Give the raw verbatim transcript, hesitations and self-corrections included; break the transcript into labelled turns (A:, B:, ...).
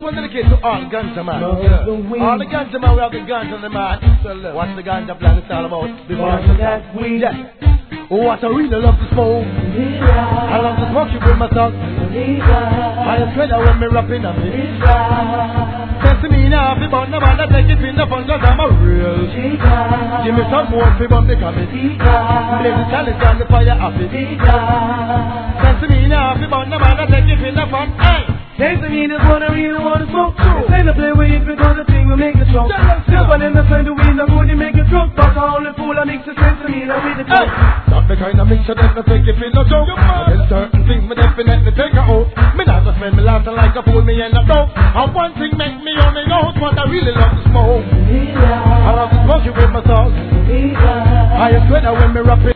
A: One dedicate to all ganja man. Yeah. All the ganja man, we have the ganja on the man. What's the ganja plan? It's all about the ganja. Yeah. What I really love to smoke. I love to smoke you with my tongue. I am sweat when me rapping on it. Test me now, if you want no man, I take it in the fun, cause I'm a real. Give me some more, if you want the commit. Blaze the chalice on the fire off it. Test me now, if you want no man, I take it in the fun. Hey!
B: Taste me is what I really want to smoke. Say the play with it because the thing will make it strong. Never in the friend the weed, I'm going to make it drunk. But I only fool, I mix the sense to me, I with the drunk.
A: Not the kind of mixture that I take if it's no joke. Then certain things me definitely take a oath. Me not just spend me laughing like a fool, me end up broke. And one thing make me only know what I really love to smoke. I love to smoke you with my sauce. I swear that when me rap it.